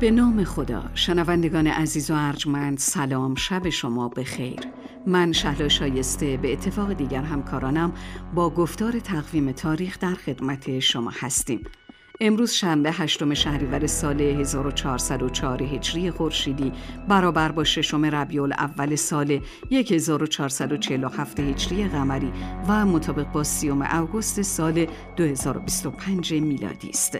به نام خدا. شنوندگان عزیز و ارجمند، سلام، شب شما بخیر. من شهلا شایسته به اتفاق دیگر همکارانم با گفتار تقویم تاریخ در خدمت شما هستیم. امروز شنبه 8 شهریور سال 1404 هجری خورشیدی برابر با 6 ربیع الاول سال 1447 هجری قمری و مطابق با 30 اوگوست سال 2025 میلادی است.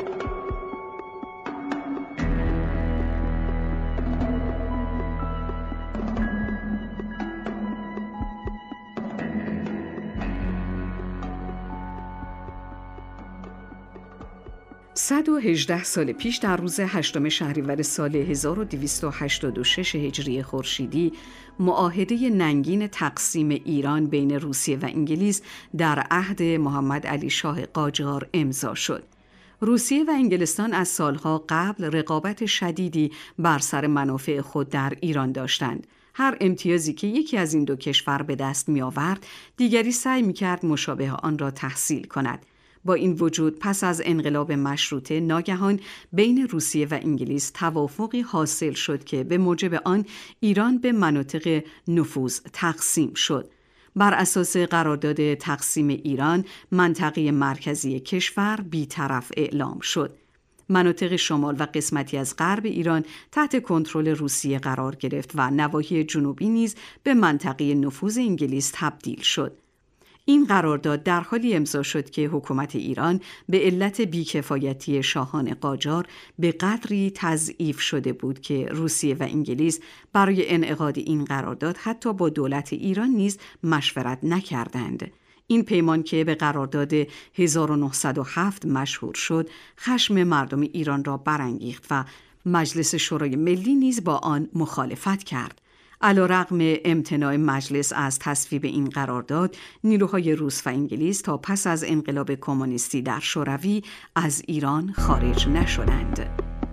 118 سال پیش در روز 8 شهریور سال 1286 هجری خورشیدی معاهده ننگین تقسیم ایران بین روسیه و انگلیس در عهد محمد علی شاه قاجار امضا شد. روسیه و انگلستان از سالها قبل رقابت شدیدی بر سر منافع خود در ایران داشتند. هر امتیازی که یکی از این دو کشور به دست می آورد، دیگری سعی می کرد مشابه آن را تحصیل کند. با این وجود پس از انقلاب مشروطه ناگهان بین روسیه و انگلیس توافقی حاصل شد که به موجب آن ایران به مناطق نفوذ تقسیم شد. بر اساس قرارداد تقسیم ایران، منطقه مرکزی کشور بی‌طرف اعلام شد. مناطق شمال و قسمتی از غرب ایران تحت کنترل روسیه قرار گرفت و نواحی جنوبی نیز به منطقه نفوذ انگلیس تبدیل شد. این قرارداد در حالی امضا شد که حکومت ایران به علت بیکفایتی شاهان قاجار به قدری تضعیف شده بود که روسیه و انگلیس برای انعقاد این قرارداد حتی با دولت ایران نیز مشورت نکردند. این پیمان که به قرارداد 1907 مشهور شد، خشم مردم ایران را برانگیخت و مجلس شورای ملی نیز با آن مخالفت کرد. علیرغم امتناع مجلس از تصویب این قرارداد، نیروهای روس و انگلیس تا پس از انقلاب کمونیستی در شوروی از ایران خارج نشدند.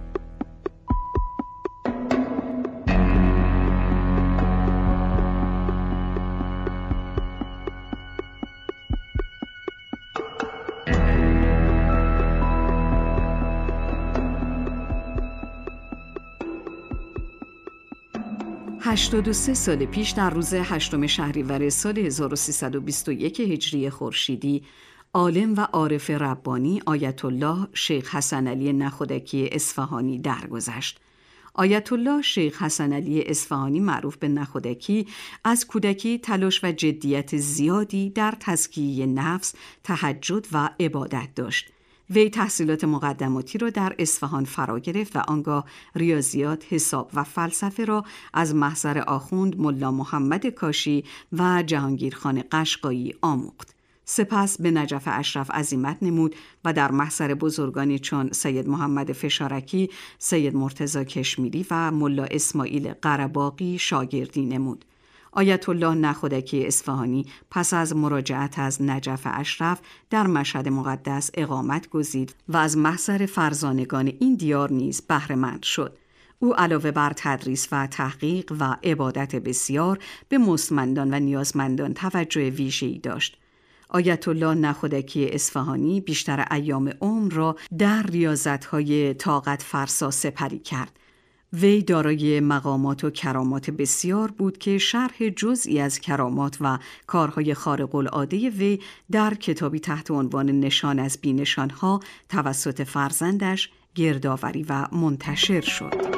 هشتاد و سه سال پیش در روز 8 شهریور سال 1321 هجری خورشیدی، عالم و عارف ربانی آیت الله شیخ حسن علی نخودکی اصفهانی درگذشت. آیت الله شیخ حسن علی اصفهانی معروف به نخودکی از کودکی تلاش و جدیت زیادی در تزکیه نفس، تهجد و عبادت داشت. وی تحصیلات مقدماتی را در اصفهان فرا گرفت و آنگاه ریاضیات، حساب و فلسفه را از محضر آخوند ملا محمد کاشی و جهانگیرخان قشقایی آموخت. سپس به نجف اشرف عزیمت نمود و در محضر بزرگانی چون سید محمد فشارکی، سید مرتضی کشمیری و ملا اسماعیل قره‌باغی شاگردی نمود. آیت الله نخودکی اصفهانی پس از مراجعت از نجف اشرف در مشهد مقدس اقامت گزید و از محضر فرزانگان این دیار نیز بهره‌مند شد. او علاوه بر تدریس و تحقیق و عبادت بسیار، به مستمندان و نیازمندان توجه ویژه‌ای داشت. آیت الله نخودکی اصفهانی بیشتر ایام عمر را در ریاضت‌های طاقت فرسا سپری کرد. وی دارای مقامات و کرامات بسیار بود که شرح جزئی از کرامات و کارهای خارق العاده وی در کتابی تحت عنوان نشان از بی‌نشان‌ها توسط فرزندش گردآوری و منتشر شد.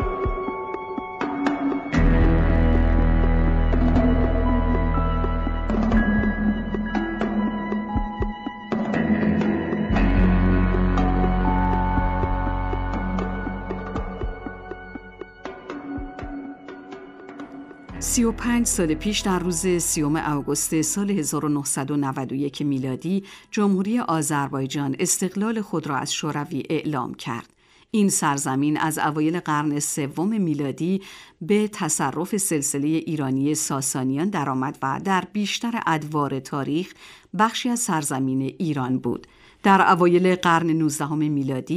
35 سال پیش در روز 30 اوگوست سال 1991 میلادی، جمهوری آذربایجان استقلال خود را از شوروی اعلام کرد. این سرزمین از اوایل قرن سوم میلادی به تصرف سلسله ایرانی ساسانیان درآمد و در بیشتر ادوار تاریخ بخشی از سرزمین ایران بود. در اوایل قرن 19 میلادی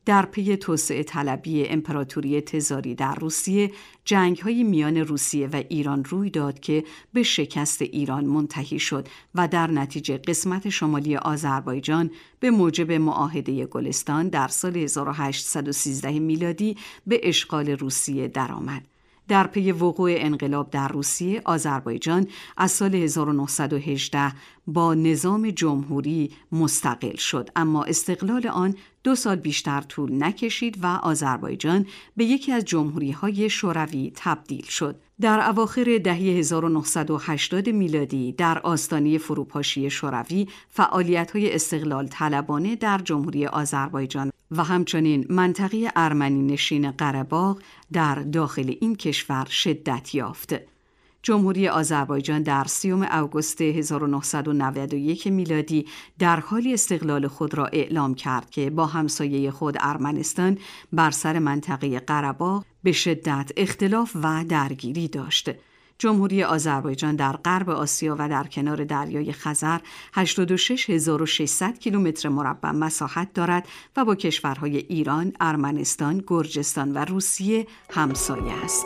در پی توسعه طلبی امپراتوری تزاری در روسیه، جنگ‌های میان روسیه و ایران روی داد که به شکست ایران منتهی شد و در نتیجه قسمت شمالی آذربایجان به موجب معاهده گلستان در سال 1813 میلادی به اشغال روسیه درآمد. در پی وقوع انقلاب در روسیه، آذربایجان از سال 1918 با نظام جمهوری مستقل شد، اما استقلال آن 2 سال بیشتر طول نکشید و آذربایجان به یکی از جمهوری‌های شوروی تبدیل شد. در اواخر دهه 1980 میلادی در آستانه فروپاشی شوروی، فعالیت‌های استقلال طلبانه در جمهوری آذربایجان و همچنین منطقه ارمنی نشین قره‌باغ در داخل این کشور شدت یافت. جمهوری آذربایجان در 30 آگوست 1991 میلادی در حالی استقلال خود را اعلام کرد که با همسایه خود ارمنستان بر سر منطقه قره‌باغ به شدت اختلاف و درگیری داشت. جمهوری آذربایجان در غرب آسیا و در کنار دریای خزر 86600 کیلومتر مربع مساحت دارد و با کشورهای ایران، ارمنستان، گرجستان و روسیه همسایه است.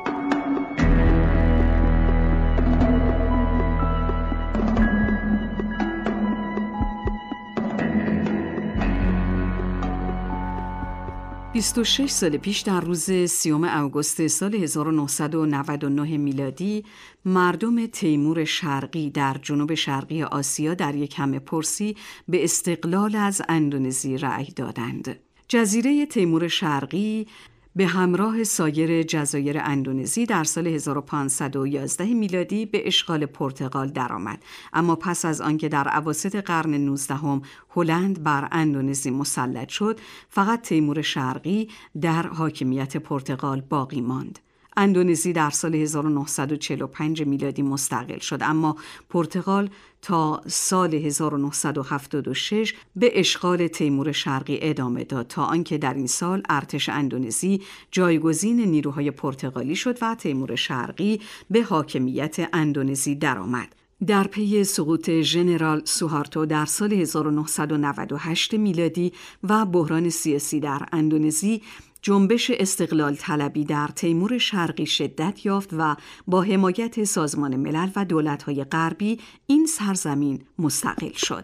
26 سال پیش در روز 30 آگوست سال 1999 میلادی، مردم تیمور شرقی در جنوب شرقی آسیا در یک همه‌پرسی به استقلال از اندونزی رأی دادند. جزیره تیمور شرقی به همراه سایر جزایر اندونزی در سال 1511 میلادی به اشغال پرتغال درآمد، اما پس از آنکه در اواسط قرن 19 هلند بر اندونزی مسلط شد، فقط تیمور شرقی در حاکمیت پرتغال باقی ماند. اندونزی در سال 1945 میلادی مستقل شد، اما پرتغال تا سال 1976 به اشغال تیمور شرقی ادامه داد تا آنکه در این سال ارتش اندونزی جایگزین نیروهای پرتغالی شد و تیمور شرقی به حاکمیت اندونزی درآمد. در پی سقوط ژنرال سوهارتو در سال 1998 میلادی و بحران سیاسی در اندونزی، جنبش استقلال طلبی در تیمور شرقی شدت یافت و با حمایت سازمان ملل و دولت‌های غربی این سرزمین مستقل شد.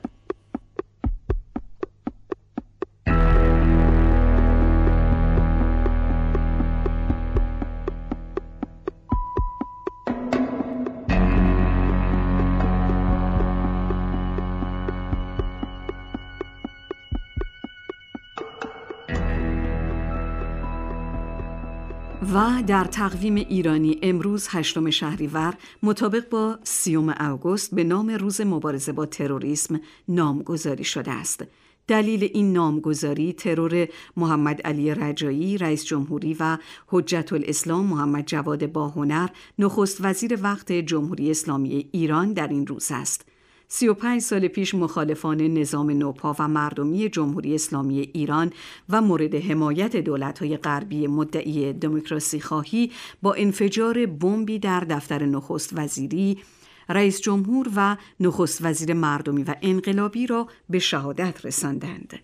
و در تقویم ایرانی امروز 8 شهریور مطابق با 30 آگوست به نام روز مبارزه با تروریسم نامگذاری شده است. دلیل این نامگذاری ترور محمد علی رجایی رئیس جمهوری و حجت الاسلام محمد جواد باهنر نخست وزیر وقت جمهوری اسلامی ایران در این روز است. 35 سال پیش مخالفان نظام نوپا و مردمی جمهوری اسلامی ایران و مورد حمایت دولت‌های غربی مدعی دموکراسی خواهی با انفجار بمبی در دفتر نخست وزیری، رئیس جمهور و نخست وزیر مردمی و انقلابی را به شهادت رساندند.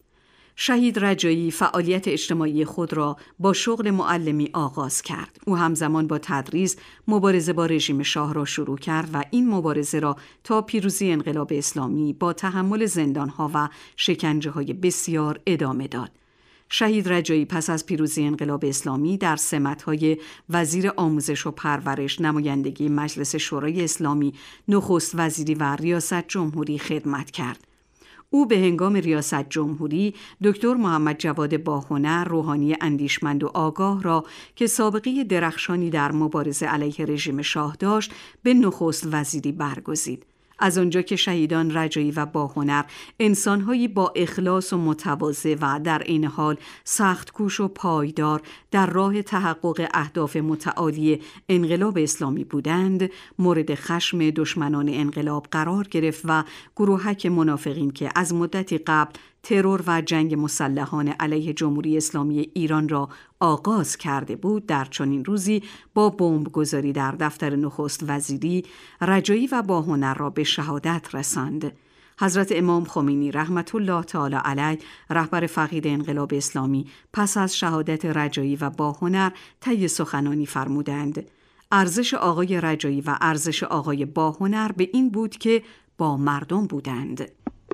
شهید رجایی فعالیت اجتماعی خود را با شغل معلمی آغاز کرد. او همزمان با تدریس مبارزه با رژیم شاه را شروع کرد و این مبارزه را تا پیروزی انقلاب اسلامی با تحمل زندانها و شکنجه‌های بسیار ادامه داد. شهید رجایی پس از پیروزی انقلاب اسلامی در سمت‌های وزیر آموزش و پرورش، نمایندگی مجلس شورای اسلامی، نخست وزیری و ریاست جمهوری خدمت کرد. او به هنگام ریاست جمهوری دکتر محمد جواد باهنر، روحانی اندیشمند و آگاه را که سابقه درخشانی در مبارزه علیه رژیم شاه داشت، به نخست وزیری برگزید. از آنجا که شهیدان رجایی و باهنر انسان‌هایی با اخلاص و متواضع و در عین حال سخت‌کوش و پایدار در راه تحقق اهداف متعالی انقلاب اسلامی بودند، مورد خشم دشمنان انقلاب قرار گرفت و گروهک منافقین که از مدتی قبل ترور و جنگ مسلحانه علیه جمهوری اسلامی ایران را آغاز کرده بود، در چنین روزی با بمبگذاری در دفتر نخست وزیری رجایی و باهنر را به شهادت رساند. حضرت امام خمینی رحمت الله تعالی علیه، رهبر فقید انقلاب اسلامی، پس از شهادت رجایی و باهنر طی سخنانی فرمودند: ارزش آقای رجایی و ارزش آقای باهنر به این بود که با مردم بودند.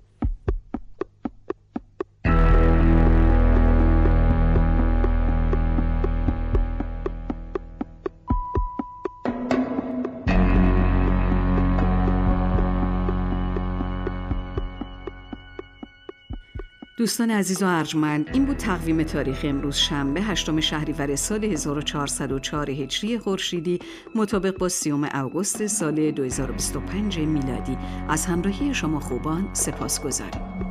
دوستان عزیز و ارجمند، این بود تقویم تاریخ امروز شنبه 8 شهریور سال 1404 هجری خورشیدی مطابق با 30 اوگوست سال 2025 میلادی. از همراهی شما خوبان سپاسگزاریم.